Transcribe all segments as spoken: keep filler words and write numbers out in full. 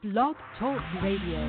Blog Talk Radio.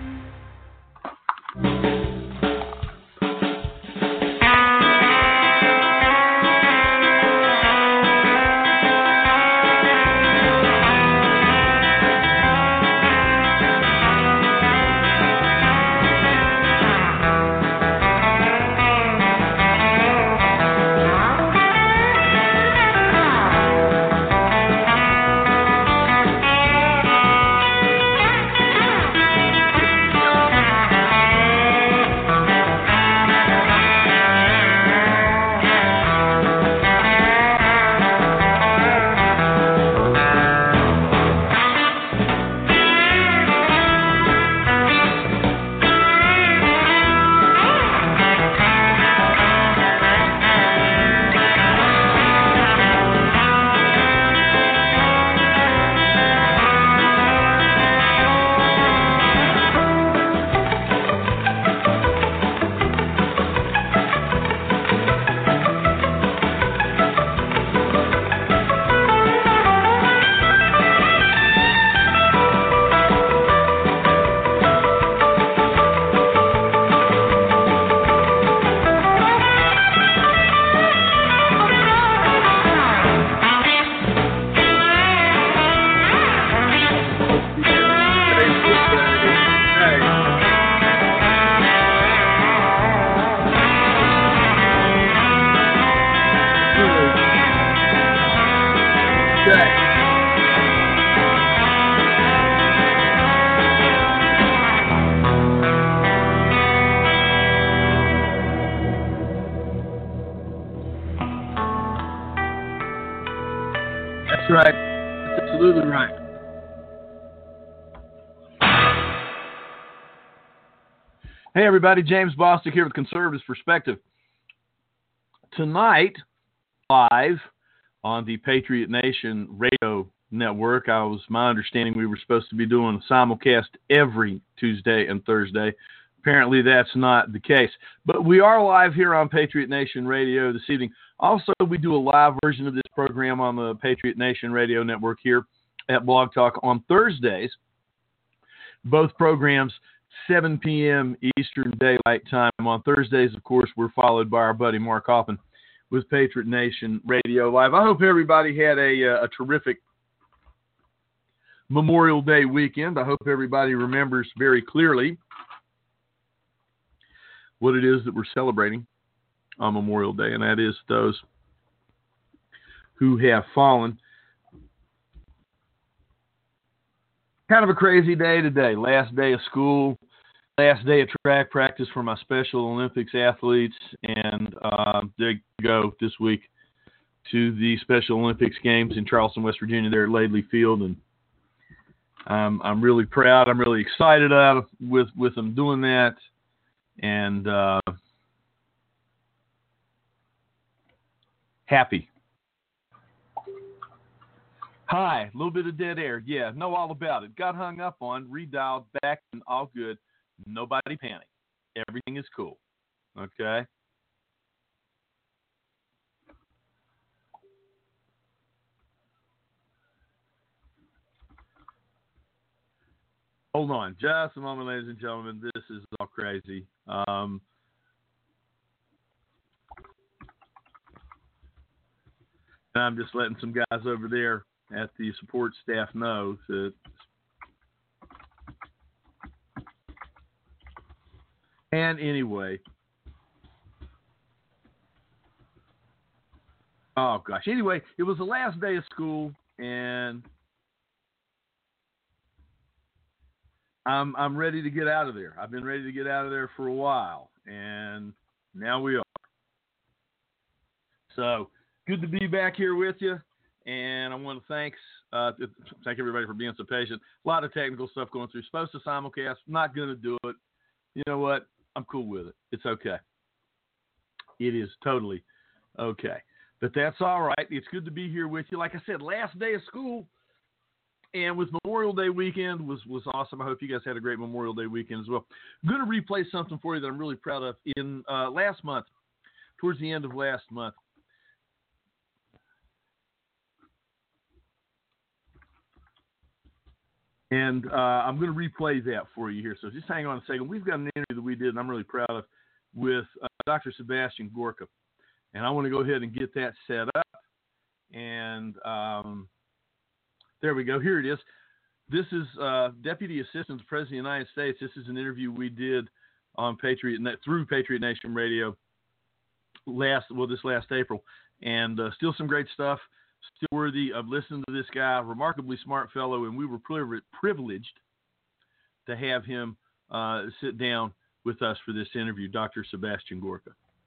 Right. That's absolutely right. Hey, everybody. James Bostic here with Conservatives Perspective. Tonight, live on the Patriot Nation radio network, I was my understanding we were supposed to be doing a simulcast every Tuesday and Thursday. Apparently, that's not the case. But we are live here on Patriot Nation Radio this evening. Also, we do a live version of this program on the Patriot Nation Radio Network here at Blog Talk on Thursdays. Both programs, seven p.m. Eastern Daylight Time. On Thursdays, of course, we're followed by our buddy Mark Hoffman with Patriot Nation Radio Live. I hope everybody had a, a terrific Memorial Day weekend. I hope everybody remembers very clearly what it is that we're celebrating on Memorial Day, and that is those who have fallen. Kind of a crazy day today. Last day of school, last day of track practice for my Special Olympics athletes, and uh, they go this week to the Special Olympics games in Charleston, West Virginia, there at Laidley Field, and um, I'm really proud. I'm really excited out with, with them doing that, and uh, happy. Hi, a little bit of dead air. Yeah, know all about it. Got hung up on, redialed, back, and all good. Nobody panic. Everything is cool. Okay? Hold on just a moment, ladies and gentlemen. This is all crazy. Um, I'm just letting some guys over there at the support staff know that. And anyway, oh gosh. Anyway, it was the last day of school, and I'm I'm ready to get out of there. I've been ready to get out of there for a while, and now we are. So good to be back here with you, and I want to thanks uh, thank everybody for being so patient. A lot of technical stuff going through. Supposed to simulcast, not going to do it. You know what? I'm cool with it. It's okay. It is totally okay. But that's all right. It's good to be here with you. Like I said, last day of school, and with Memorial Day weekend was, was awesome. I hope you guys had a great Memorial Day weekend as well. I'm going to replay something for you that I'm really proud of. In uh, last month, towards the end of last month, And uh, I'm going to replay that for you here. So just hang on a second. We've got an interview that we did, and I'm really proud of, with uh, Doctor Sebastian Gorka. And I want to go ahead and get that set up. And um, there we go. Here it is. This is uh, Deputy Assistant to the President of the United States. This is an interview we did on Patriot through Patriot Nation Radio last well this last April, and uh, still some great stuff. Still worthy of listening to this guy, remarkably smart fellow, and we were privileged to have him uh, sit down with us for this interview, Doctor Sebastian Gorka.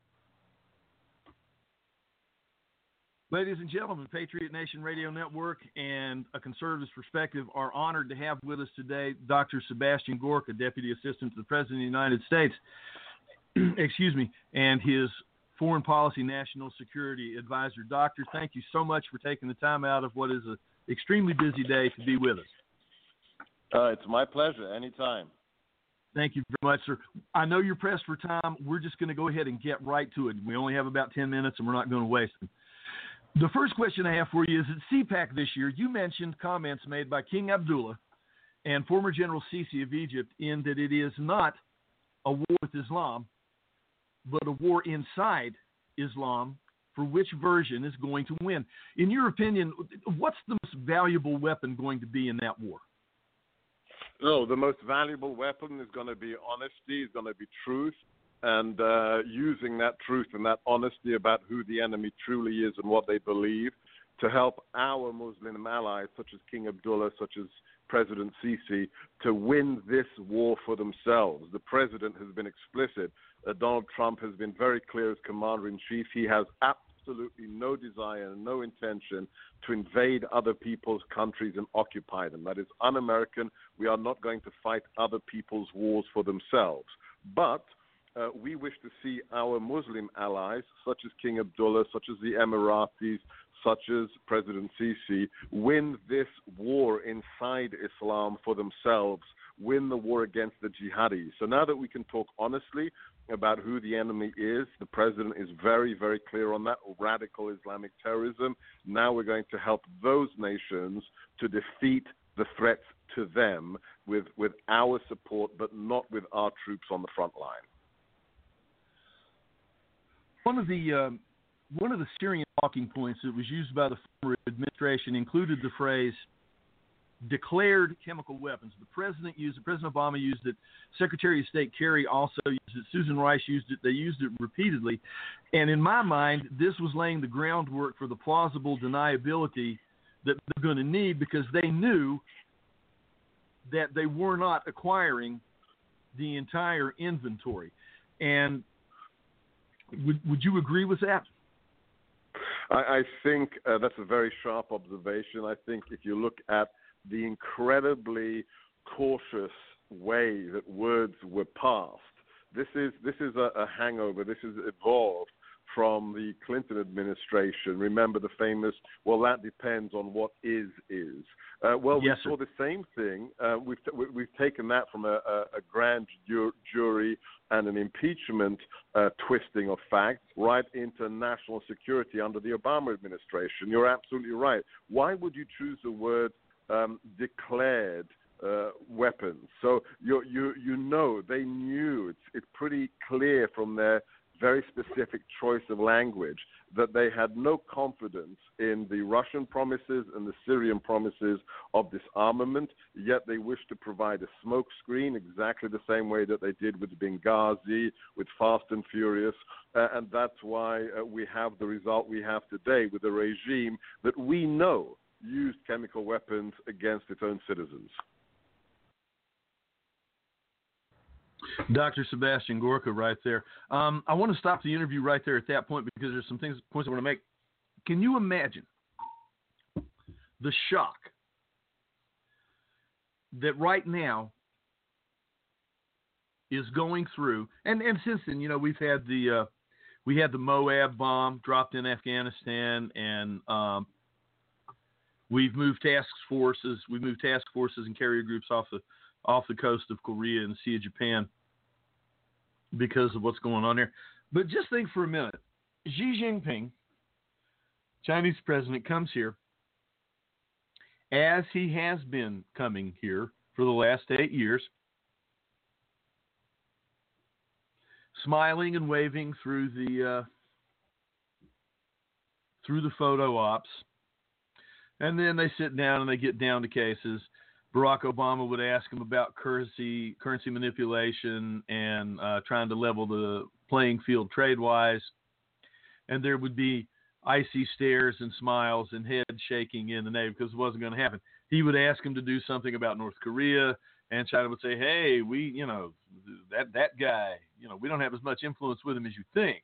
Ladies and gentlemen, Patriot Nation Radio Network and A Conservative's Perspective are honored to have with us today Doctor Sebastian Gorka, Deputy Assistant to the President of the United States, excuse me, and his Foreign Policy National Security Advisor. Doctor, thank you so much for taking the time out of what is an extremely busy day to be with us. Uh, it's my pleasure. Anytime. Thank you very much, sir. I know you're pressed for time. We're just going to go ahead and get right to it. We only have about ten minutes, and we're not going to waste them. The first question I have for you is at C PAC this year, you mentioned comments made by King Abdullah and former General Sisi of Egypt in that it is not a war with Islam, but a war inside Islam for which version is going to win. In your opinion, what's the most valuable weapon going to be in that war? No, the most valuable weapon is going to be honesty, is going to be truth, and uh, using that truth and that honesty about who the enemy truly is and what they believe to help our Muslim allies, such as King Abdullah, such as President Sisi, to win this war for themselves. The president has been explicit. Uh, Donald Trump has been very clear as commander-in-chief. He has absolutely no desire and no intention to invade other people's countries and occupy them. That is un-American. We are not going to fight other people's wars for themselves. But uh, we wish to see our Muslim allies, such as King Abdullah, such as the Emiratis, such as President Sisi, win this war inside Islam for themselves, win the war against the jihadis. So now that we can talk honestly about who the enemy is, the president is very, very clear on that, radical Islamic terrorism. Now we're going to help those nations to defeat the threats to them with, with our support, but not with our troops on the front line. One of the... Um... One of the Syrian talking points that was used by the former administration included the phrase declared chemical weapons. The president used it, President Obama used it, Secretary of State Kerry also used it, Susan Rice used it, they used it repeatedly. And in my mind, this was laying the groundwork for the plausible deniability that they're going to need, because they knew that they were not acquiring the entire inventory. And would, would you agree with that? I, I think uh, that's a very sharp observation. I think if you look at the incredibly cautious way that words were passed, this is this is a, a hangover. This is evolved from the Clinton administration. Remember the famous, well, that depends on what is is. Uh, well, yes, we saw the same thing. Uh, we've, t- we've taken that from a, a, a grand ju- jury and an impeachment uh, twisting of facts right into national security under the Obama administration. You're absolutely right. Why would you choose the word um, declared uh, weapons? So you you you know they knew. It's it's pretty clear from their very specific choice of language that they had no confidence in the Russian promises and the Syrian promises of disarmament, yet they wished to provide a smokescreen exactly the same way that they did with Benghazi, with Fast and Furious, uh, and that's why uh, we have the result we have today with a regime that we know used chemical weapons against its own citizens. Doctor Sebastian Gorka right there. Um, I want to stop the interview right there at that point because there's some things points I want to make. Can you imagine the shock that right now is going through? And, and since then, you know, we've had the uh, we had the Moab bomb dropped in Afghanistan, and um, we've moved task forces. We've moved task forces and carrier groups off the off the coast of Korea and the Sea of Japan because of what's going on there. But just think for a minute. Xi Jinping, Chinese president, comes here, as he has been coming here for the last eight years, smiling and waving through the uh, through the photo ops, and then they sit down and they get down to cases. Barack Obama would ask him about currency currency manipulation and uh, trying to level the playing field trade-wise, and there would be icy stares and smiles and head shaking in the Navy because it wasn't going to happen. He would ask him to do something about North Korea, and China would say, hey, we, you know, that, that guy, you know, we don't have as much influence with him as you think.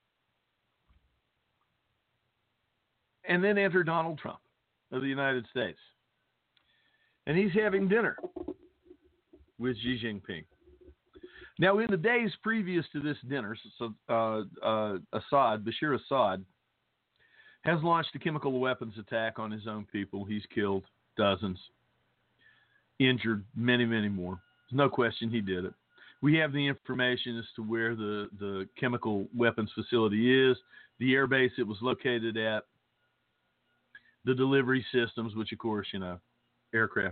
And then enter Donald Trump of the United States. And he's having dinner with Xi Jinping. Now, in the days previous to this dinner, so, uh, uh, Assad, Bashir Assad, has launched a chemical weapons attack on his own people. He's killed dozens, injured many, many more. There's no question he did it. We have the information as to where the, the chemical weapons facility is, the air base it was located at, the delivery systems, which, of course, you know, aircraft.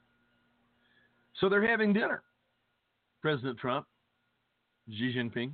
So they're having dinner. President Trump, Xi Jinping.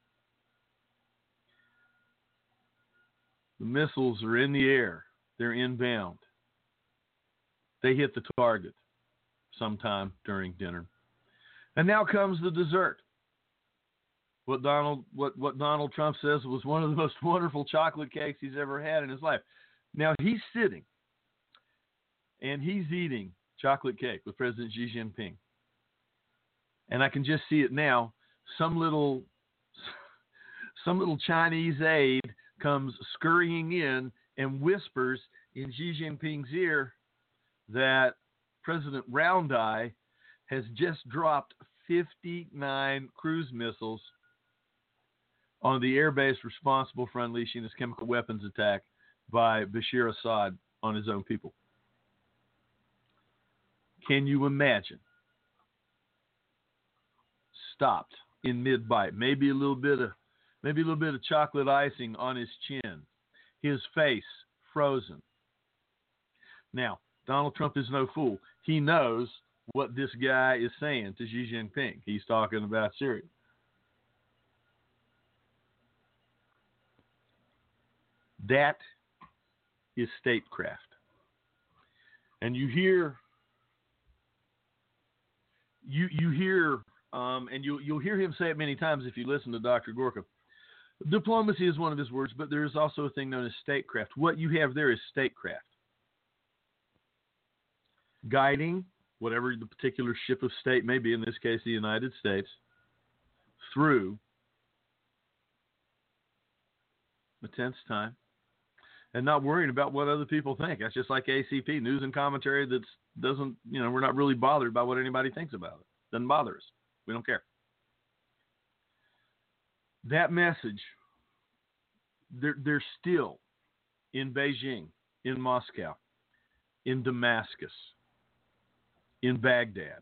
The missiles are in the air. They're inbound. They hit the target sometime during dinner. And now comes the dessert. What Donald what, what Donald Trump says was one of the most wonderful chocolate cakes he's ever had in his life. Now he's sitting and he's eating chocolate cake with President Xi Jinping. And I can just see it now. Some little some little Chinese aide comes scurrying in and whispers in Xi Jinping's ear that President Round Eye has just dropped fifty-nine cruise missiles on the airbase responsible for unleashing this chemical weapons attack by Bashir Assad on his own people. Can you imagine? Stopped in mid-bite, maybe a little bit of maybe a little bit of chocolate icing on his chin, his face frozen. Now, Donald Trump is no fool. He knows what this guy is saying to Xi Jinping. He's talking about Syria. That is statecraft. And you hear, you you hear, um, and you you'll hear him say it many times if you listen to Doctor Gorka. Diplomacy is one of his words, but there is also a thing known as statecraft. What you have there is statecraft. Guiding whatever the particular ship of state may be, in this case the United States, through a tense time, and not worrying about what other people think. That's just like A C P, news and commentary that doesn't, you know, we're not really bothered by what anybody thinks about it. Doesn't bother us. We don't care. That message, they're, they're still in Beijing, in Moscow, in Damascus, in Baghdad,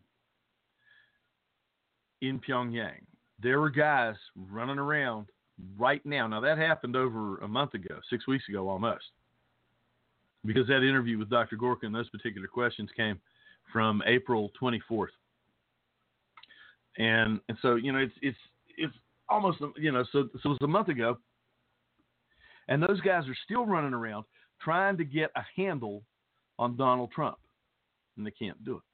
in Pyongyang. There were guys running around right now. Now, that happened over a month ago, six weeks ago almost, because that interview with Doctor Gorka and those particular questions came from April twenty-fourth. And and so, you know, it's it's it's almost, you know, so, so it was a month ago, and those guys are still running around trying to get a handle on Donald Trump, and they can't do it.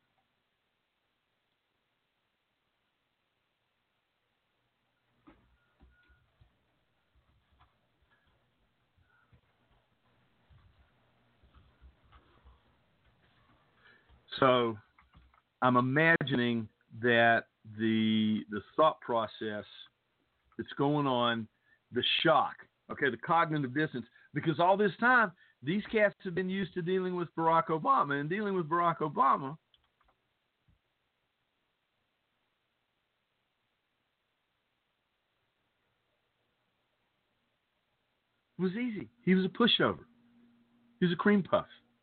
So I'm imagining that the the thought process that's going on, the shock, okay, the cognitive dissonance, because all this time these cats have been used to dealing with Barack Obama, and dealing with Barack Obama was easy. He was a pushover. He was a cream puff.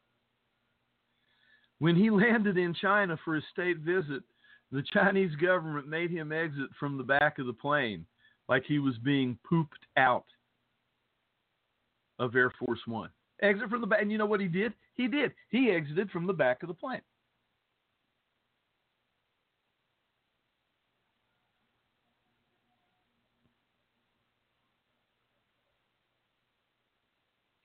When he landed in China for his state visit, the Chinese government made him exit from the back of the plane like he was being pooped out of Air Force One. Exit from the back. And you know what he did? He did. He exited from the back of the plane.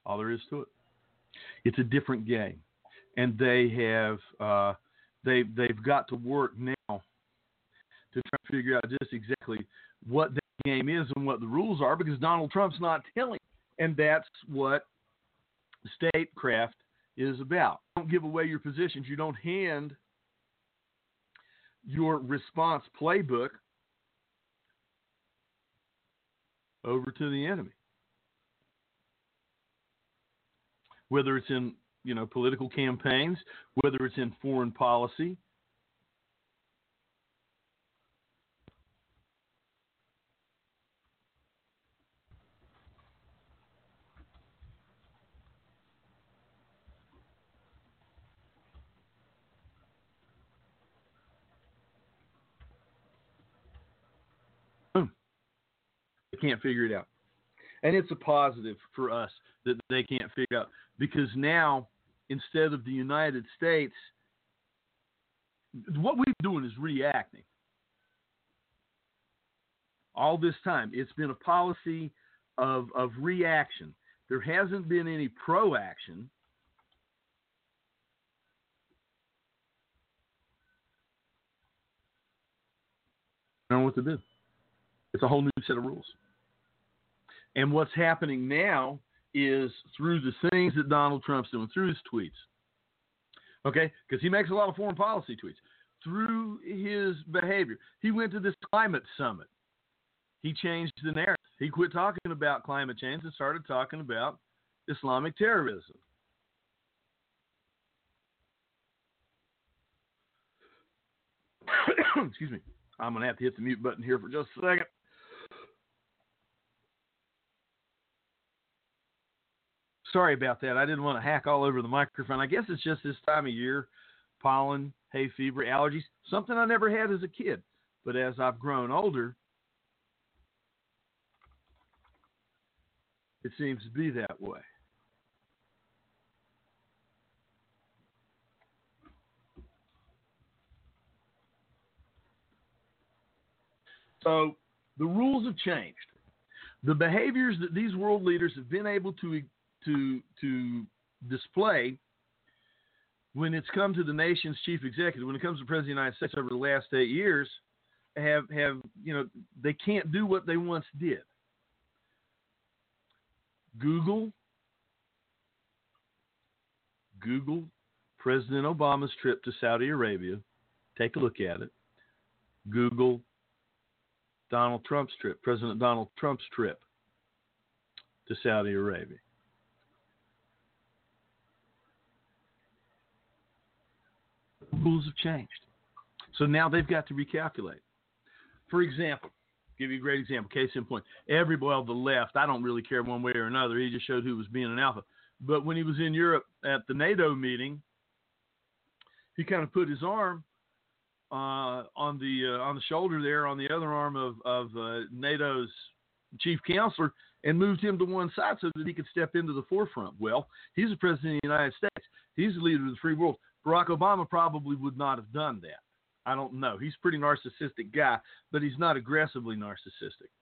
All there is to it. It's a different game, and they have uh, they they've got to work now to try to figure out just exactly what that game is and what the rules are, because Donald Trump's not telling, and that's what statecraft is about. You don't give away your positions. You don't hand your response playbook over to the enemy. Whether it's in, you know, political campaigns, whether it's in foreign policy. Boom. They can't figure it out. And it's a positive for us that they can't figure out, because now, instead of the United States, what we're doing is reacting. All this time, it's been a policy of, of reaction. There hasn't been any proaction. I don't know what to do. It's a whole new set of rules. And what's happening now is through the things that Donald Trump's doing, through his tweets, okay, because he makes a lot of foreign policy tweets, through his behavior. He went to this climate summit. He changed the narrative. He quit talking about climate change and started talking about Islamic terrorism. Excuse me. I'm going to have to hit the mute button here for just a second. Sorry about that. I didn't want to hack all over the microphone. I guess it's just this time of year. Pollen, hay fever, allergies. Something I never had as a kid. But as I've grown older, it seems to be that way. So the rules have changed. The behaviors that these world leaders have been able to to to display when it's come to the nation's chief executive, when it comes to the President of the United States over the last eight years, have, have you know, they can't do what they once did. Google, Google President Obama's trip to Saudi Arabia. Take a look at it. Google Donald Trump's trip, President Donald Trump's trip to Saudi Arabia. Rules have changed. So now they've got to recalculate. For example, give you a great example, case in point. Everybody on the left, I don't really care one way or another. He just showed who was being an alpha. But when he was in Europe at the NATO meeting, he kind of put his arm uh, on the uh, on the shoulder there, on the other arm of, of uh, NATO's chief counselor, and moved him to one side so that he could step into the forefront. Well, he's the president of the United States. He's the leader of the free world. Barack Obama probably would not have done that. I don't know. He's a pretty narcissistic guy, but he's not aggressively narcissistic.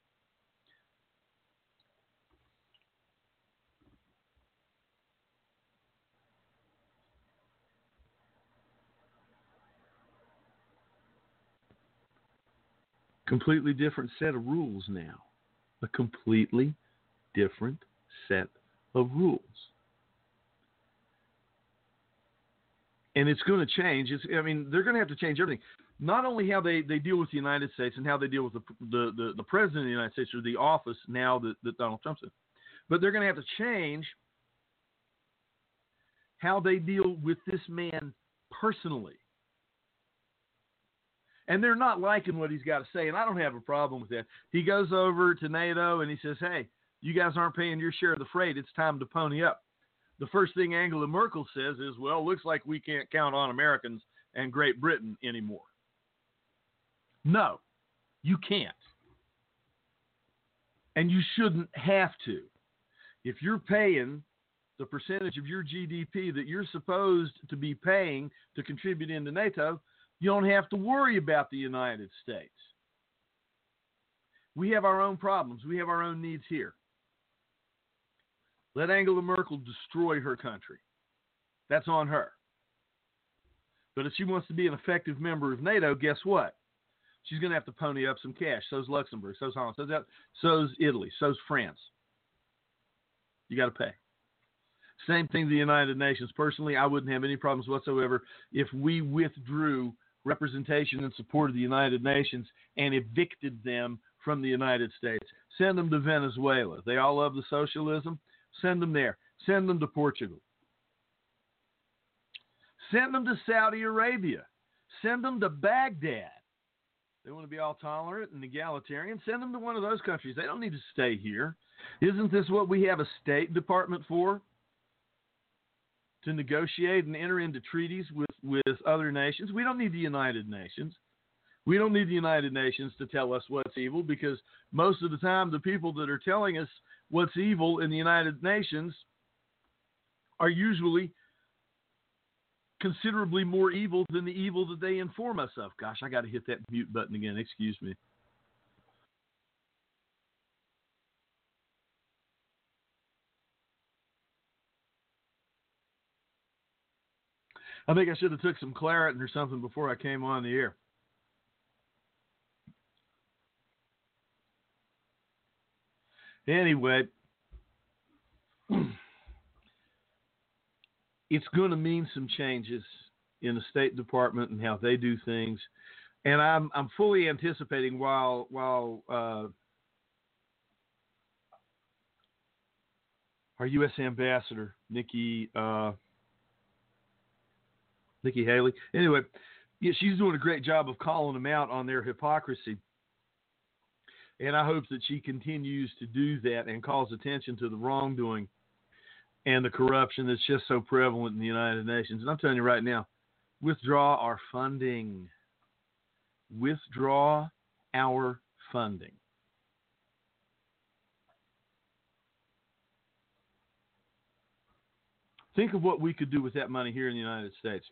Completely different set of rules now. A completely different set of rules. And it's going to change. It's, I mean, they're going to have to change everything. Not only how they, they deal with the United States and how they deal with the, the, the, the president of the United States, or the office now that, that Donald Trump's in, but they're going to have to change how they deal with this man personally. And they're not liking what he's got to say, and I don't have a problem with that. He goes over to NATO and he says, hey, you guys aren't paying your share of the freight. It's time to pony up. The first thing Angela Merkel says is, well, looks like we can't count on Americans and Great Britain anymore. No, you can't. And you shouldn't have to. If you're paying the percentage of your G D P that you're supposed to be paying to contribute into NATO, you don't have to worry about the United States. We have our own problems. We have our own needs here. Let Angela Merkel destroy her country. That's on her. But if she wants to be an effective member of NATO, guess what? She's going to have to pony up some cash. So's Luxembourg, so's Holland, so's, so's Italy, so's France. You got to pay. Same thing to the United Nations. Personally, I wouldn't have any problems whatsoever if we withdrew representation and support of the United Nations and evicted them from the United States. Send them to Venezuela. They all love the socialism. Send them there. Send them to Portugal. Send them to Saudi Arabia. Send them to Baghdad. They want to be all tolerant and egalitarian. Send them to one of those countries. They don't need to stay here. Isn't this what we have a State Department for? To negotiate and enter into treaties with, with other nations. We don't need the United Nations. We don't need the United Nations to tell us what's evil, because most of the time the people that are telling us what's evil in the United Nations are usually considerably more evil than the evil that they inform us of. Gosh, I got to hit that mute button again. Excuse me. I think I should have took some Claritin or something before I came on the air. Anyway, it's going to mean some changes in the State Department and how they do things, and I'm I'm fully anticipating while while uh, our U S Ambassador Nikki uh, Nikki Haley. Anyway, yeah, she's doing a great job of calling them out on their hypocrisy. And I hope that she continues to do that and calls attention to the wrongdoing and the corruption that's just so prevalent in the United Nations. And I'm telling you right now, withdraw our funding. Withdraw our funding. Think of what we could do with that money here in the United States.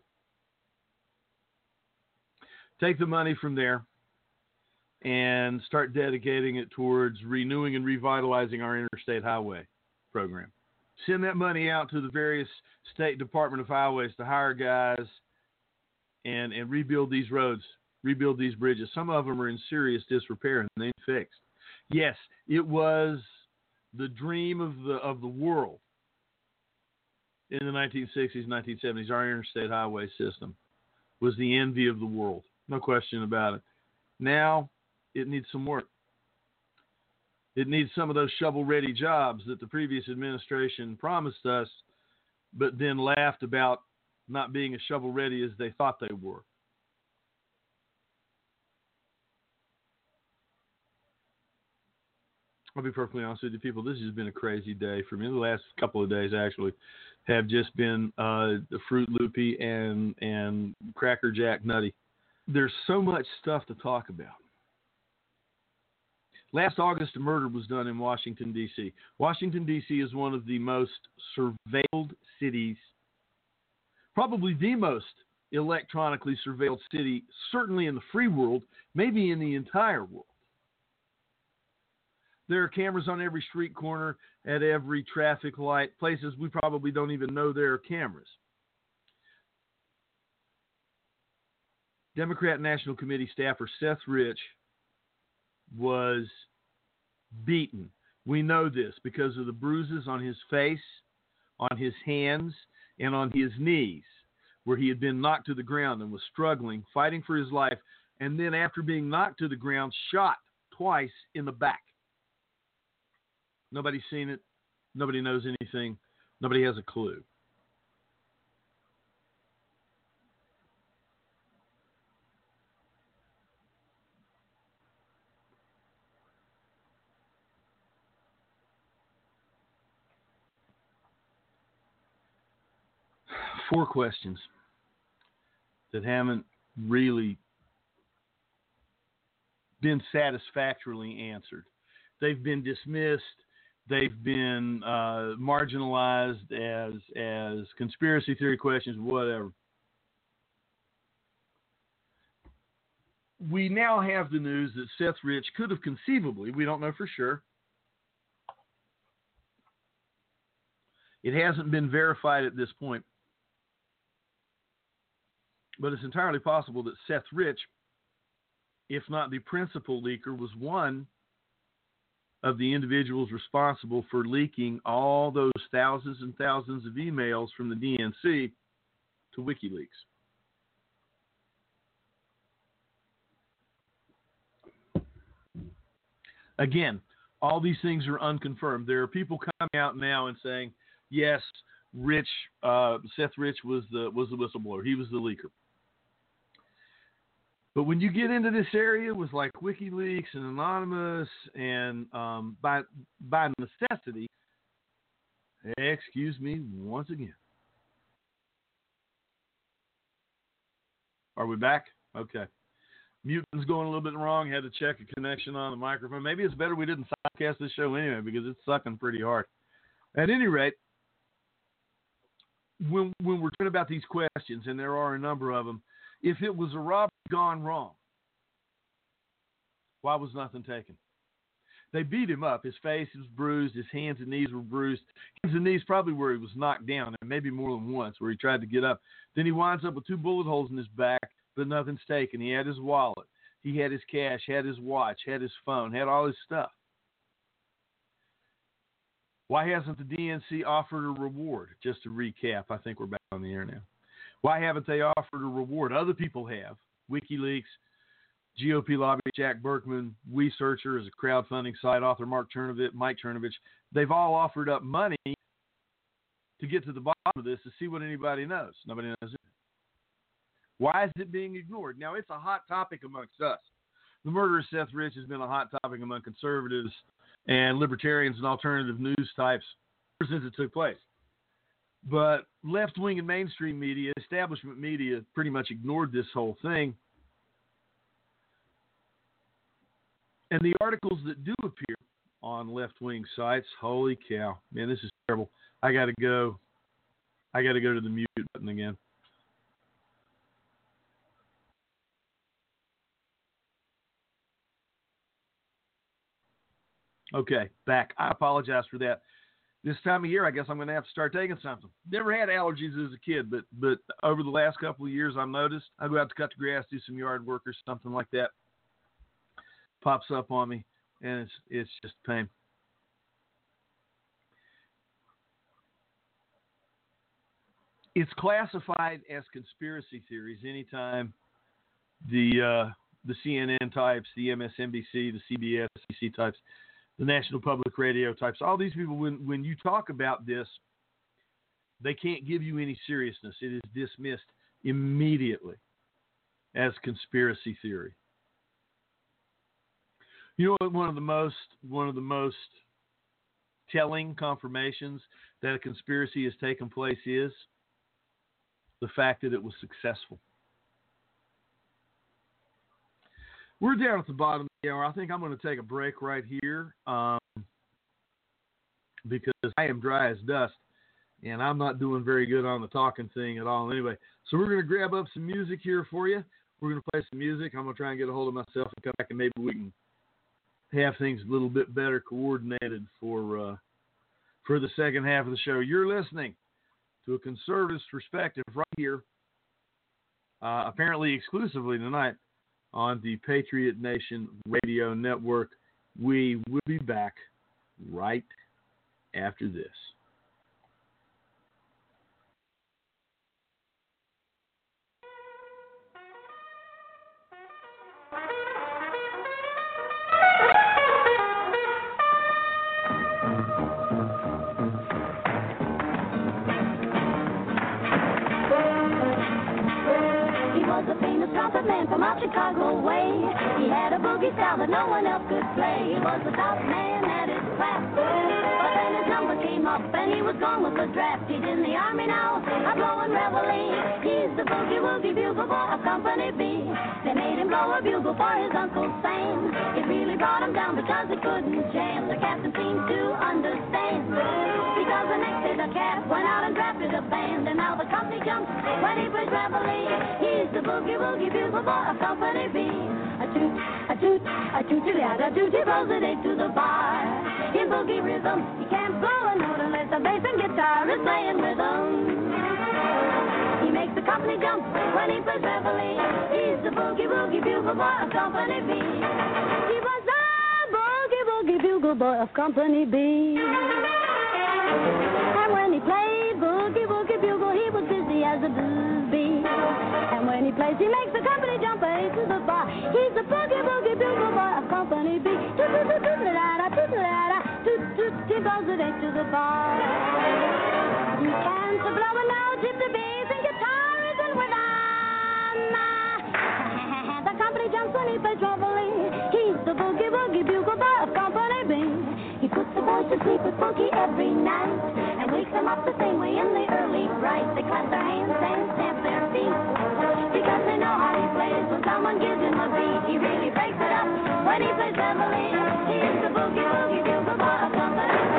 Take the money from there and start dedicating it towards renewing and revitalizing our interstate highway program. Send that money out to the various State Department of Highways to hire guys and, and rebuild these roads, rebuild these bridges. Some of them are in serious disrepair and they ain't fixed. Yes, it was the dream of the of the world in the nineteen sixties, nineteen seventies. Our interstate highway system was the envy of the world. No question about it. Now, it needs some work. It needs some of those shovel-ready jobs that the previous administration promised us, but then laughed about not being as shovel-ready as they thought they were. I'll be perfectly honest with you, people. This has been a crazy day for me. The last couple of days, actually, have just been uh, the Fruit Loopy and, and Cracker Jack Nutty. There's so much stuff to talk about. Last August, a murder was done in Washington, D C Washington, D C is one of the most surveilled cities, probably the most electronically surveilled city, certainly in the free world, maybe in the entire world. There are cameras on every street corner, at every traffic light, places we probably don't even know there are cameras. Democrat National Committee staffer Seth Rich was beaten. We know this because of the bruises on his face, on his hands, and on his knees, where he had been knocked to the ground and was struggling, fighting for his life, and then after being knocked to the ground, shot twice in the back. Nobody's seen it. Nobody knows anything. Nobody has a clue. Four questions that haven't really been satisfactorily answered. They've been dismissed. They've been uh, marginalized as as conspiracy theory questions, whatever. We now have the news that Seth Rich could have conceivably, we don't know for sure, It hasn't been verified at this point, but it's entirely possible that Seth Rich, if not the principal leaker, was one of the individuals responsible for leaking all those thousands and thousands of emails from the D N C to WikiLeaks. Again, all these things are unconfirmed. There are people coming out now and saying, yes, Rich, uh, Seth Rich was the was the whistleblower. He was the leaker. But when you get into this area with like WikiLeaks and Anonymous and um, by by necessity, excuse me once again. Are we back? Okay. Muting's going a little bit wrong. Had to check a connection on the microphone. Maybe it's better we didn't simulcast this show anyway because it's sucking pretty hard. At any rate, when when we're talking about these questions, and there are a number of them, if it was a robbery gone wrong, why was nothing taken? They beat him up. His face was bruised. His hands and knees were bruised. Hands and knees probably where he was knocked down, and maybe more than once, where he tried to get up. Then he winds up with two bullet holes in his back, but nothing's taken. He had his wallet. He had his cash, had his watch, had his phone, had all his stuff. Why hasn't the D N C offered a reward? Just to recap, I think we're back on the air now. Why haven't they offered a reward? Other people have. WikiLeaks, G O P lobbyist Jack Berkman, WeSearcher is a crowdfunding site, author Mark Chernovich, Mike Chernovich. They've all offered up money to get to the bottom of this to see what anybody knows. Nobody knows it. Why is it being ignored? Now, it's a hot topic amongst us. The murder of Seth Rich has been a hot topic among conservatives and libertarians and alternative news types ever since it took place. But left-wing and mainstream media, establishment media, pretty much ignored this whole thing. And the articles that do appear on left-wing sites, holy cow, man, this is terrible. I got to go. I got to go to the mute button again. Okay, back. I apologize for that. This time of year, I guess I'm going to have to start taking something. Never had allergies as a kid, but but over the last couple of years, I've noticed I go out to cut the grass, do some yard work or something like that. Pops up on me, and it's it's just pain. It's classified as conspiracy theories anytime the uh, the C N N types, the M S N B C, the C B S, C C types, the National Public Radio types, all these people, when, when you talk about this, they can't give you any seriousness. It is dismissed immediately as conspiracy theory. You know what one of the most one of the most telling confirmations that a conspiracy has taken place is? The fact that it was successful. We're down at the bottom of the hour. I think I'm going to take a break right here um, because I am dry as dust, and I'm not doing very good on the talking thing at all anyway. So we're going to grab up some music here for you. We're going to play some music. I'm going to try and get a hold of myself and come back, and maybe we can have things a little bit better coordinated for uh, for the second half of the show. You're listening to a conservative perspective right here, uh, apparently exclusively tonight, on the Patriot Nation Radio Network. We will be back right after this. Man from out Chicago way. He had a boogie style that no one else could play. He was the top man at his class. But then his number came up and he was gone with the draft. He's in the army now, a blowing reveille. He's the boogie woogie bugle boy of Company B. They made him blow a bugle for his Uncle Sam. It really brought him down because he couldn't jam. The captain seemed to understand. Because the next day the cat went out and drafted a band. And now the company jumps when he plays reveille. He's the boogie woogie bugle boy of Company B. A toot, a toot, a toot, a toot, a toot, he blows it eight to the bar. In boogie rhythm, he can't blow a note unless the bass and guitar is playing rhythm. He makes the company jump when he plays reveille. He's the boogie woogie bugle boy of Company B. He was the boogie woogie bugle boy of Company B. And when he played boogie woogie bugle, he was busy as a blues bee. And when he plays, he makes the company jump A to the bar. He's the boogie woogie bugle boy of Company B. Toot toot toot toot la da toot la da toot toot. He goes with A to the bar. You can't blow a note if the bass and guitar isn't with on. The company jumps when he plays reveille. He's the boogie woogie bugle boy of Company B. He puts the boys to sleep with funky every night and wakes them up the same way in the early bright. They clap their hands and stamp their feet because they know how he plays. When someone gives him a beat, he really breaks it up. When he plays reveille, he is the boogie woogie bugle boy of Company B.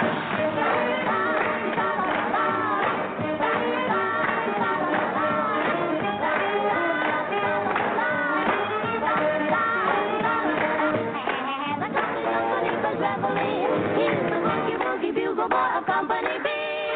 He's the boogie woogie bugle boy of Company B.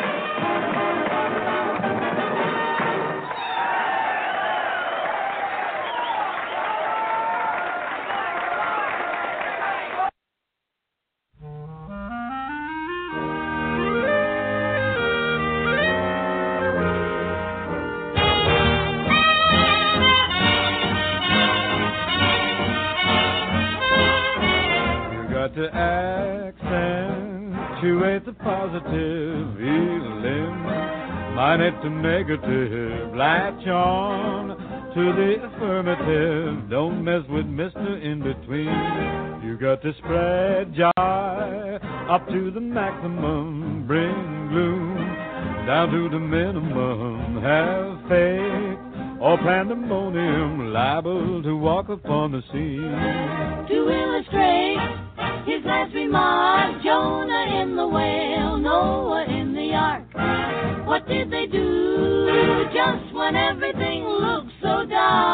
To accentuate the positive, feeling, minus the negative, latch on to the affirmative. Don't mess with Mister In-Between. You got to spread joy up to the maximum, bring gloom down to the minimum. Have faith or pandemonium, liable to walk upon the scene. To illustrate his last remark, Jonah in the whale, Noah in the ark. What did they do just when everything looked so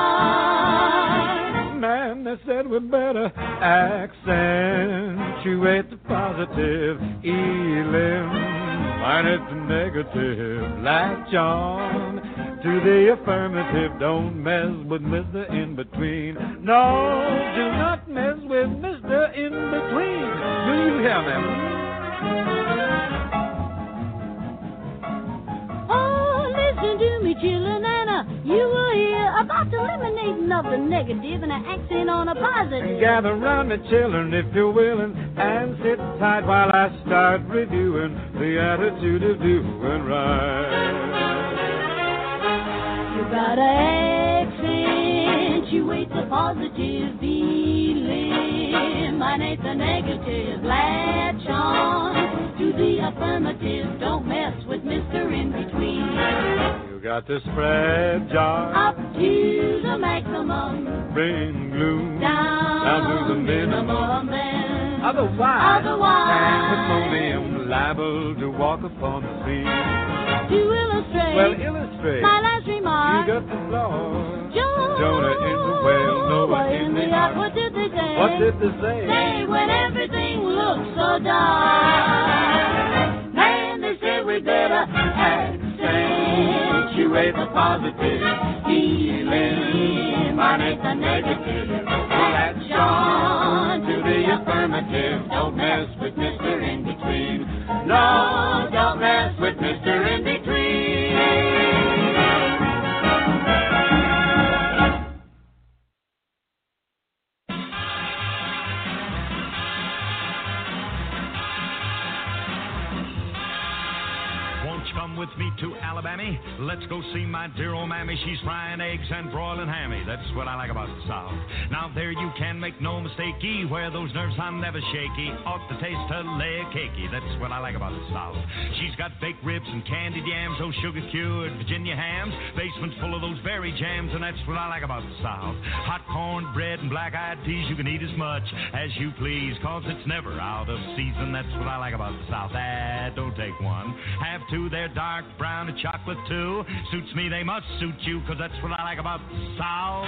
dark? Man, they said we better accentuate the positive, eliminate the negative, latch on to the affirmative. Don't mess with Mister In-Between. No, do not mess with Mister In-Between. Do you hear me? Oh, listen to me, chillin', and uh, you will hear about the eliminating of the negative and an accent on a positive. Gather round me, children, if you're willing, and sit tight while I start reviewing the attitude of doing right. You gotta accentuate the positive, eliminate the negative, latch on to the affirmative. Don't mess with Mister In-Between. You got to spread joy up to the maximum, bring gloom down, down to the minimum. Then otherwise, otherwise, pandemonium, liable to walk upon the scene. To illustrate, well, illustrate my last remark, you got the flaw. Jonah, Jonah in the whale, Noah in, in the the ark. What did they say? What did they say? Say when everything looks so dark. Man, they said we better accentuate the positive, eliminate the negative, latch on to the affirmative. Don't mess with Mister In-Between. No, don't mess with Mister In-Between. With me to Alabama, let's go see my dear old mammy. She's frying eggs and broiling hammy. That's what I like about the South. Now there you can make no mistakey, where those nerves are never shaky. Ought to taste her leg cakey. That's what I like about the South. She's got baked ribs and candied yams, those sugar cured Virginia hams, basement's full of those berry jams, and that's what I like about the South. Hot corn bread and black eyed peas, you can eat as much as you please, cause it's never out of season. That's what I like about the South. Ah, don't take one, have two. They're dark brown and chocolate too. Suits me, they must suit you, cause that's what I like about the South.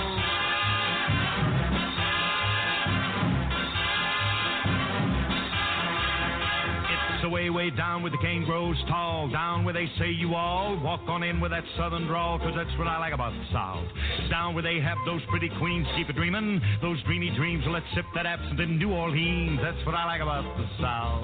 It's the way way, way down where the cane grows tall, down where they say you all walk on in with that southern drawl, 'cause that's what I like about the South. Down where they have those pretty queens keep a dreamin', those dreamy dreams, let's sip that absinthe in New Orleans, that's what I like about the South.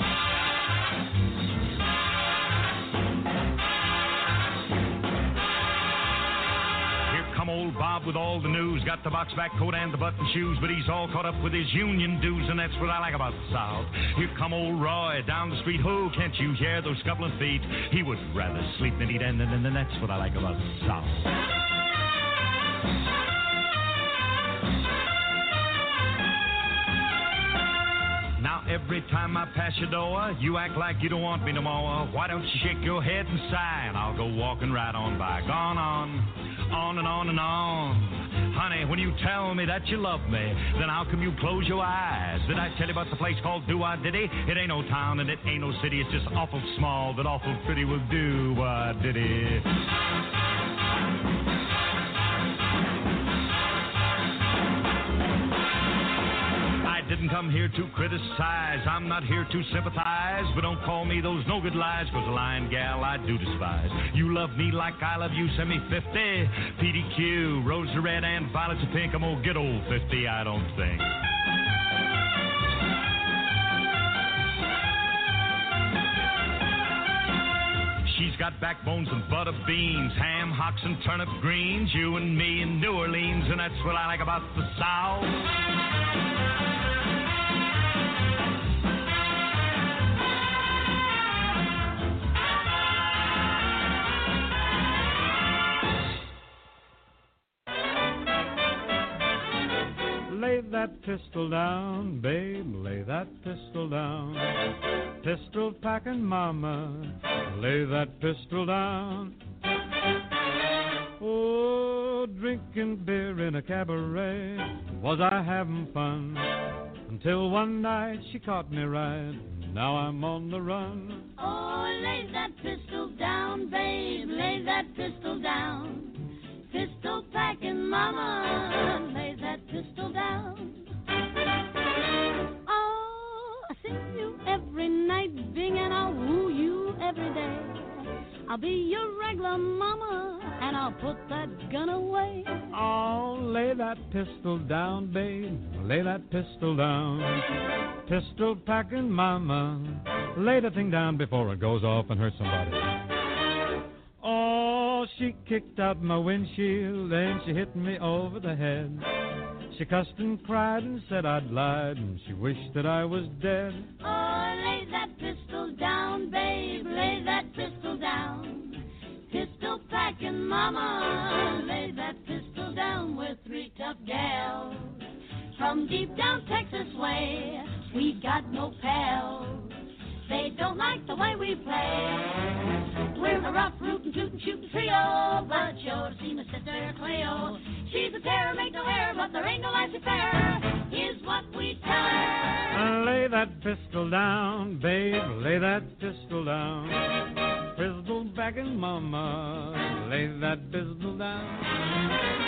Come old Bob with all the news, got the box back coat and the button shoes, but he's all caught up with his union dues, and that's what I like about the South. Here come old Roy down the street, oh, can't you hear those scuffling feet? He would rather sleep than eat, and, and, and that's what I like about the South. Now every time I pass your door, you act like you don't want me no more. Why don't you shake your head and sigh, and I'll go walking right on by. Gone on, on and on and on. Honey, when you tell me that you love me, then how come you close your eyes? Did I tell you about the place called Do-I-Diddy? It ain't no town and it ain't no city, it's just awful small, but awful pretty will do-I-Diddy. Didn't come here to criticize, I'm not here to sympathize, but don't call me those no good lies, 'cause a lying gal I do despise. You love me like I love you, send me fifty, P D Q, roses are red and violets are pink, I'm gonna get old fifty, I don't think. She's got backbones and butter beans, ham, hocks, and turnip greens, you and me in New Orleans, and that's what I like about the South. Lay that pistol down, babe, lay that pistol down. Pistol packing mama, lay that pistol down. Oh, drinking beer in a cabaret, was I having fun? Until one night she caught me right, now I'm on the run. Oh, lay that pistol down, babe, lay that pistol down. Pistol packing mama, lay that pistol down. Oh, I see you every night, Bing, and I'll woo you every day. I'll be your regular mama, and I'll put that gun away. Oh, lay that pistol down, babe, lay that pistol down. Pistol packing mama, lay the thing down before it goes off and hurts somebody. Oh, she kicked out my windshield and she hit me over the head. She cussed and cried and said I'd lied, and she wished that I was dead. Oh, lay that pistol down, babe, lay that pistol down. Pistol packing mama, lay that pistol down. We're three tough gals from deep down Texas way. We got no pals. They don't like the way we play. We're a rough, rootin', tootin', shootin' trio, but sure to see my sister Cleo. She's a terror, make no error, but there ain't no laissez-faire, is what we tell her. Lay that pistol down, babe, lay that pistol down. Pistol backing mama, lay that pistol down.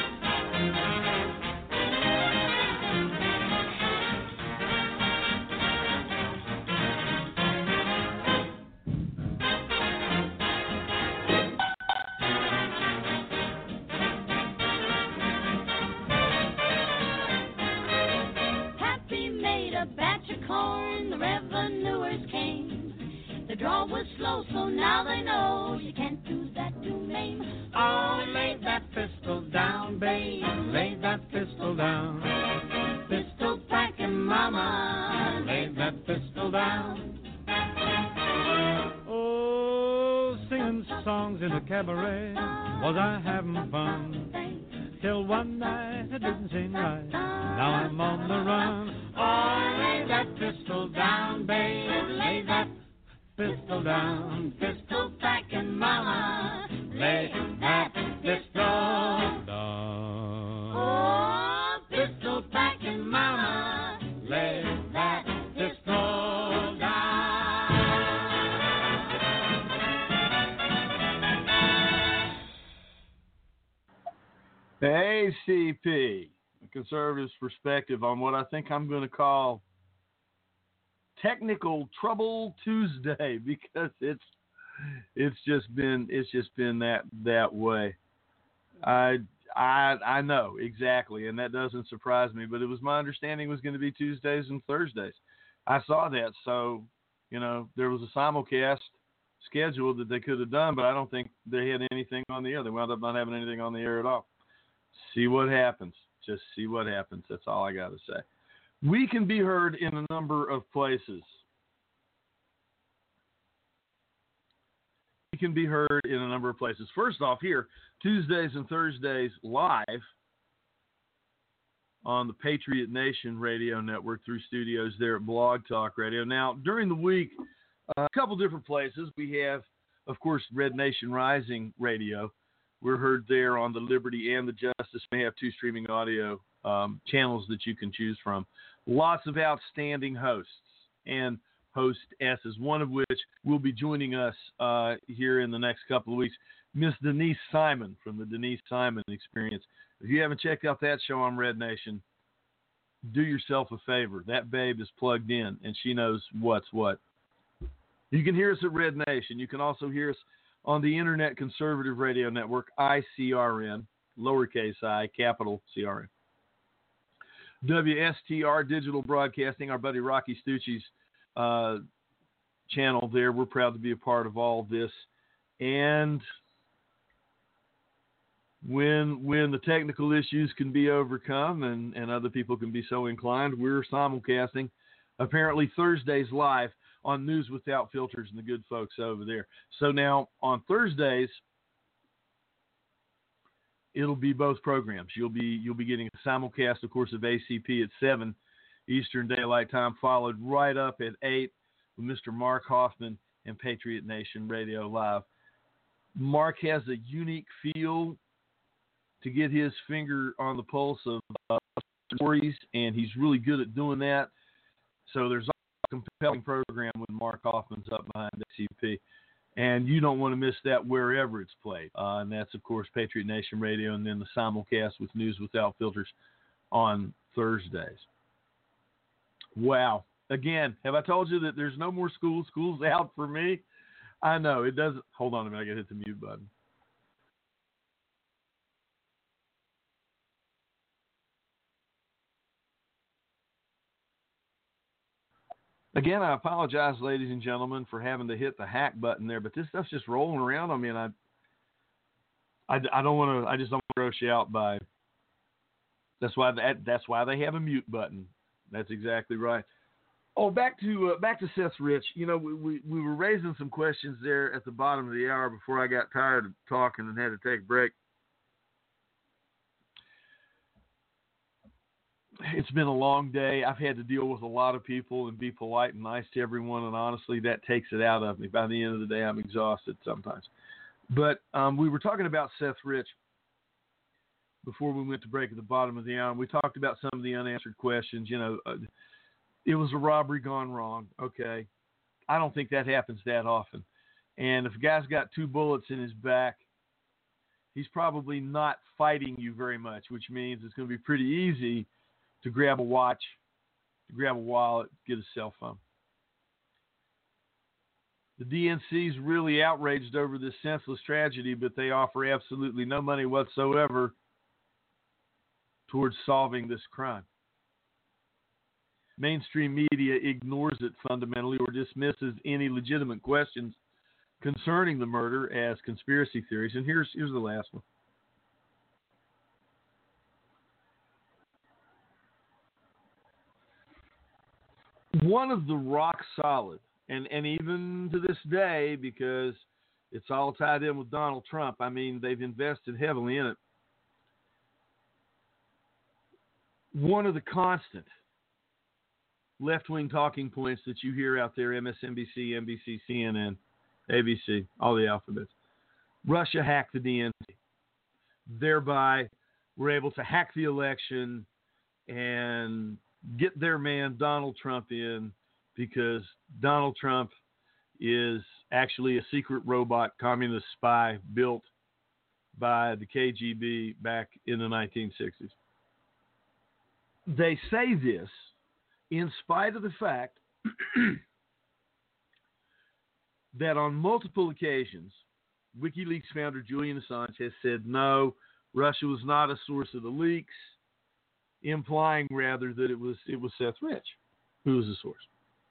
Corn, the revenuers came. The draw was slow, so now they know you can't do that to Maine. Oh, lay that pistol down, babe, lay that pistol down. Pistol packing mama, lay that pistol down. Oh, singing songs in a cabaret, was I having fun? Till one night it didn't seem right, now I'm on the run. Oh, lay that pistol down, babe, lay that pistol down. Pistol packing mama, lay that pistol down. Oh, pistol packing mama, lay that pistol down. A C P, a conservative's perspective on what I think I'm going to call technical trouble Tuesday because it's it's just been it's just been that that way. I I I know exactly, and that doesn't surprise me. But it was my understanding it was going to be Tuesdays and Thursdays. I saw that, so you know there was a simulcast schedule that they could have done, but I don't think they had anything on the air. They wound up not having anything on the air at all. See what happens. Just see what happens. That's all I got to say. We can be heard in a number of places. We can be heard in a number of places. First off, here, Tuesdays and Thursdays live on the Patriot Nation Radio Network through studios there at Blog Talk Radio. Now, during the week, uh, a couple different places. We have, of course, Red Nation Rising Radio. We're heard there on the Liberty and the Justice. We have two streaming audio um, channels that you can choose from. Lots of outstanding hosts and hostesses, one of which will be joining us uh, here in the next couple of weeks, Miss Denise Simon from the Denise Simon Experience. If you haven't checked out that show on Red Nation, do yourself a favor. That babe is plugged in, and she knows what's what. You can hear us at Red Nation. You can also hear us on the Internet Conservative Radio Network, I C R N, lowercase I, capital C R N. W S T R Digital Broadcasting, our buddy Rocky Stucci's uh, channel there. We're proud to be a part of all this. And when when the technical issues can be overcome and, and other people can be so inclined, we're simulcasting apparently Thursdays live on News Without Filters and the good folks over there. So now on Thursdays, it'll be both programs. You'll be you'll be getting a simulcast, of course, of A C P at seven Eastern Daylight Time, followed right up at eight with Mister Mark Hoffman and Patriot Nation Radio Live. Mark has a unique feel to get his finger on the pulse of uh, stories, and he's really good at doing that. So there's a compelling program when Mark Hoffman's up behind A C P. And you don't want to miss that wherever it's played. Uh, and that's, of course, Patriot Nation Radio and then the simulcast with News Without Filters on Thursdays. Wow. Again, have I told you that there's no more school? School's out for me? I know. It doesn't. Hold on a minute. I got to hit the mute button. Again, I apologize, ladies and gentlemen, for having to hit the hack button there, but this stuff's just rolling around on me, and I, I, I don't want to. I just don't want to gross you out by. That's why that, that's why they have a mute button. That's exactly right. Oh, back to uh, back to Seth Rich. You know, we, we we were raising some questions there at the bottom of the hour before I got tired of talking and had to take a break. It's been a long day. I've had to deal with a lot of people and be polite and nice to everyone, and honestly, that takes it out of me. By the end of the day, I'm exhausted sometimes. But um, we were talking about Seth Rich before we went to break at the bottom of the hour, and we talked about some of the unanswered questions. You know, uh, it was a robbery gone wrong. Okay. I don't think that happens that often. And if a guy's got two bullets in his back, he's probably not fighting you very much, which means it's going to be pretty easy to grab a watch, to grab a wallet, get a cell phone. The D N C's really outraged over this senseless tragedy, but they offer absolutely no money whatsoever towards solving this crime. Mainstream media ignores it fundamentally or dismisses any legitimate questions concerning the murder as conspiracy theories. And here's here's the last one. One of the rock solid, and, and even to this day, because it's all tied in with Donald Trump, I mean, they've invested heavily in it. One of the constant left-wing talking points that you hear out there, M S N B C, N B C, C N N, A B C, all the alphabets. Russia hacked the D N C. Thereby, we're able to hack the election and get their man Donald Trump in because Donald Trump is actually a secret robot communist spy built by the K G B back in the nineteen sixties. They say this in spite of the fact that on multiple occasions, WikiLeaks founder Julian Assange has said, no, Russia was not a source of the leaks, implying rather that it was it was Seth Rich who was the source.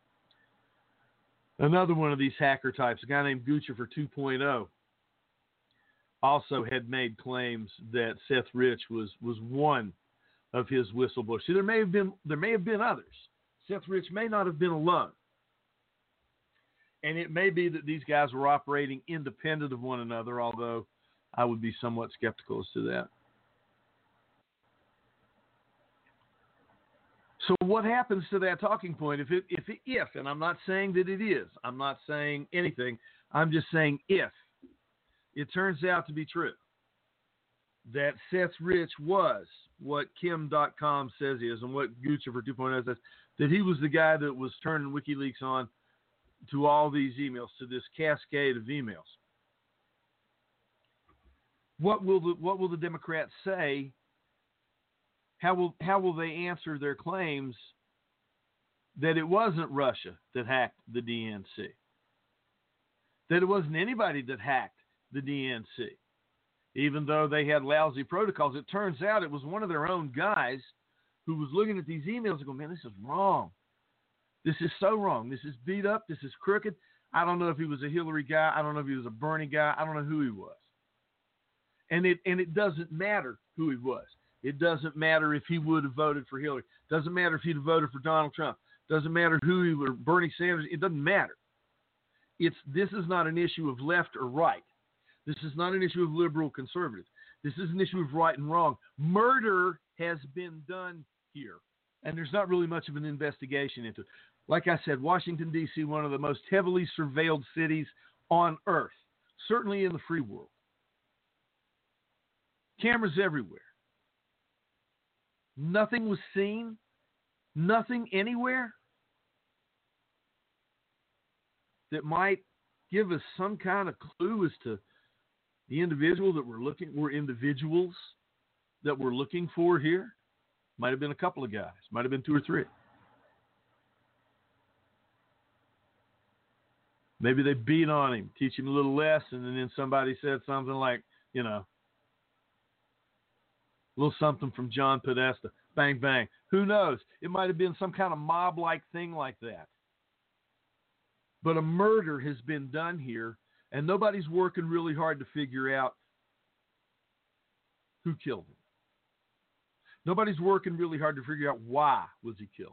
Another one of these hacker types, a guy named Guccifer two point oh, also had made claims that Seth Rich was was one of his whistleblowers. See, there may have been there may have been others. Seth Rich may not have been alone. And it may be that these guys were operating independent of one another, although I would be somewhat skeptical as to that. So what happens to that talking point if it, if it, if, and I'm not saying that it is, I'm not saying anything, I'm just saying if it turns out to be true that Seth Rich was what Kim dot com says he is and what Guccifer two point oh says, that he was the guy that was turning WikiLeaks on to all these emails, to this cascade of emails. What will the, what will the Democrats say? How will how will they answer their claims that it wasn't Russia that hacked the D N C? That it wasn't anybody that hacked the D N C? Even though they had lousy protocols, it turns out it was one of their own guys who was looking at these emails and going, man, this is wrong. This is so wrong. This is beat up. This is crooked. I don't know if he was a Hillary guy. I don't know if he was a Bernie guy. I don't know who he was. And it and it doesn't matter who he was. It doesn't matter if he would have voted for Hillary. It doesn't matter if he'd have voted for Donald Trump. It doesn't matter who he was, Bernie Sanders. It doesn't matter. It's this is not an issue of left or right. This is not an issue of liberal conservative. This is an issue of right and wrong. Murder has been done here, and there's not really much of an investigation into it. Like I said, Washington, D C, one of the most heavily surveilled cities on earth, certainly in the free world. Cameras everywhere. Nothing was seen. Nothing anywhere that might give us some kind of clue as to the individual that we're looking, were individuals that we're looking for here. Might have been a couple of guys. Might have been two or three. Maybe they beat on him, teach him a little lesson, and then somebody said something like, you know, a little something from John Podesta. Bang, bang. Who knows? It might have been some kind of mob-like thing like that. But a murder has been done here, and nobody's working really hard to figure out who killed him. Nobody's working really hard to figure out why was he killed.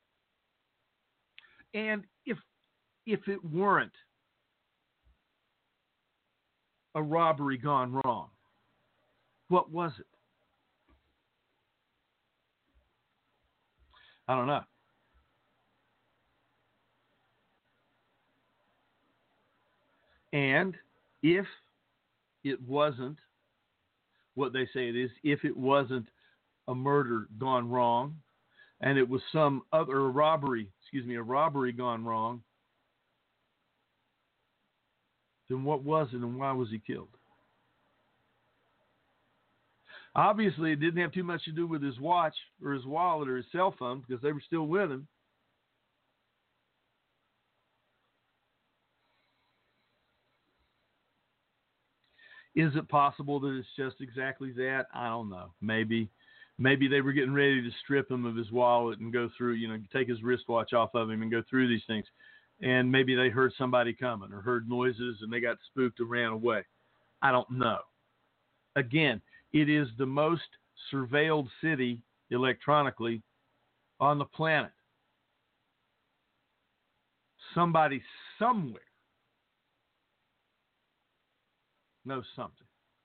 And if if it weren't a robbery gone wrong, what was it? I don't know. And if it wasn't what they say it is, if it wasn't a murder gone wrong, and it was some other robbery, excuse me, a robbery gone wrong, then what was it and why was he killed? Obviously, it didn't have too much to do with his watch or his wallet or his cell phone because they were still with him. Is it possible that it's just exactly that? I don't know. Maybe. Maybe they were getting ready to strip him of his wallet and go through, you know, take his wristwatch off of him and go through these things. And maybe they heard somebody coming or heard noises and they got spooked and ran away. I don't know. Again, it is the most surveilled city electronically on the planet. Somebody somewhere knows something.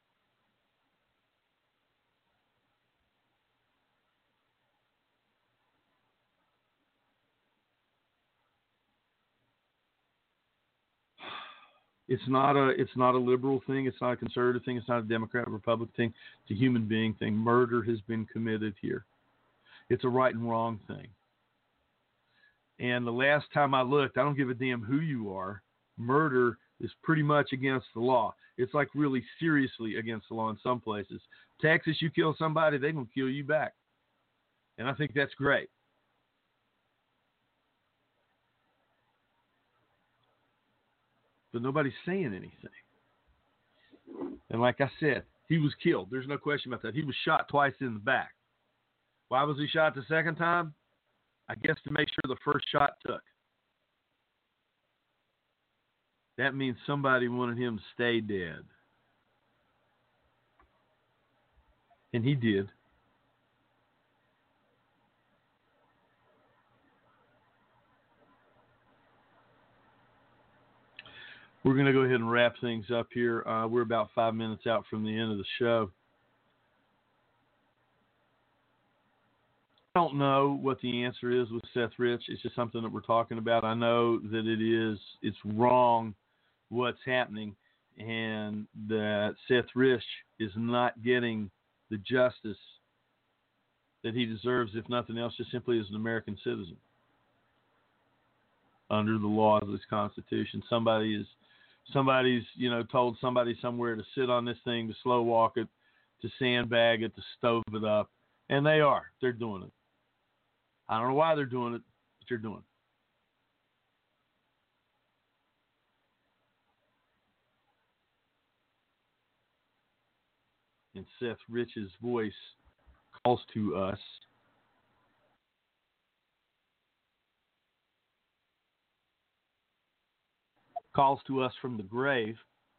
It's not a it's not a liberal thing. It's not a conservative thing. It's not a Democrat or Republican thing. It's a human being thing. Murder has been committed here. It's a right and wrong thing. And the last time I looked, I don't give a damn who you are. Murder is pretty much against the law. It's like really seriously against the law in some places. Texas, you kill somebody, they're going to kill you back. And I think that's great. but nobody's saying anything. And like I said, he was killed. There's no question about that. He was shot twice in the back. Why was he shot the second time? I guess to make sure the first shot took. That means somebody wanted him to stay dead. And he did. We're going to go ahead and wrap things up here. Uh, we're about five minutes out from the end of the show. I don't know what the answer is with Seth Rich. It's just something that we're talking about. I know that it is, it's wrong what's happening, and that Seth Rich is not getting the justice that he deserves, if nothing else, just simply as an American citizen. Under the laws of this Constitution, somebody is, somebody's, you know, told somebody somewhere to sit on this thing, to slow walk it, to sandbag it, to stove it up, and they are. They're doing it. I don't know why they're doing it, but they're doing it. And Seth Rich's voice calls to us. Calls to us from the grave,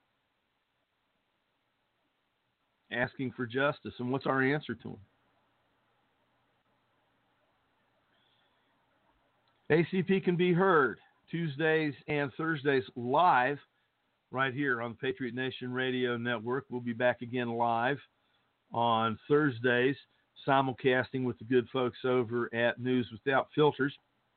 asking for justice. And what's our answer to him? A C P can be heard Tuesdays and Thursdays live right here on the Patriot Nation Radio Network. We'll be back again live on Thursdays, simulcasting with the good folks over at News Without Filters.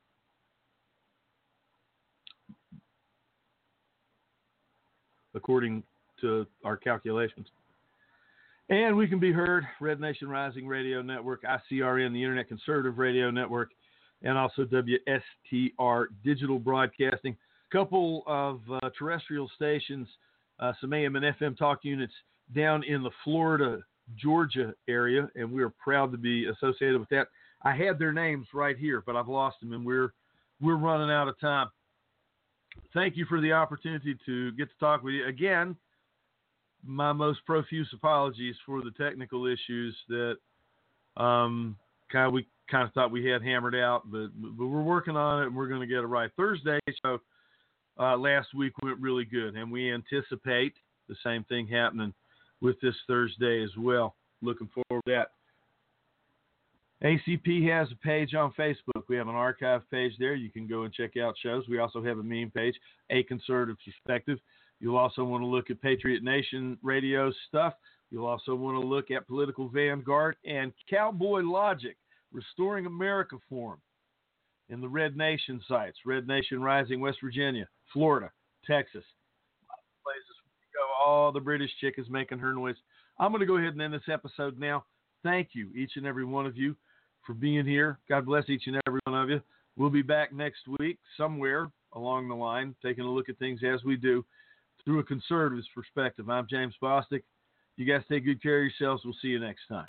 According to our calculations. And we can be heard, Red Nation Rising Radio Network, I C R N, the Internet Conservative Radio Network, and also W S T R Digital Broadcasting. A couple of uh, terrestrial stations, uh, some A M and F M talk units down in the Florida, Georgia area, and we're proud to be associated with that. I had their names right here, but I've lost them, and we're we're running out of time. Thank you for the opportunity to get to talk with you. Again, my most profuse apologies for the technical issues that um, kind of we kind of thought we had hammered out, but, but we're working on it, and we're going to get it right. Thursday, so uh, last week went really good, and we anticipate the same thing happening with this Thursday as well. Looking forward to that. A C P has a page on Facebook. We have an archive page there. You can go and check out shows. We also have a meme page, A Conservative Perspective. You'll also want to look at Patriot Nation Radio stuff. You'll also want to look at Political Vanguard and Cowboy Logic, Restoring America Forum in the Red Nation sites. Red Nation Rising, West Virginia, Florida, Texas. Places where you go. All the British chick is making her noise. I'm going to go ahead and end this episode now. Thank you, each and every one of you, for being here. God bless each and every one of you. We'll be back next week somewhere along the line, taking a look at things as we do through a conservative's perspective. I'm James Bostic. You guys take good care of yourselves. We'll see you next time.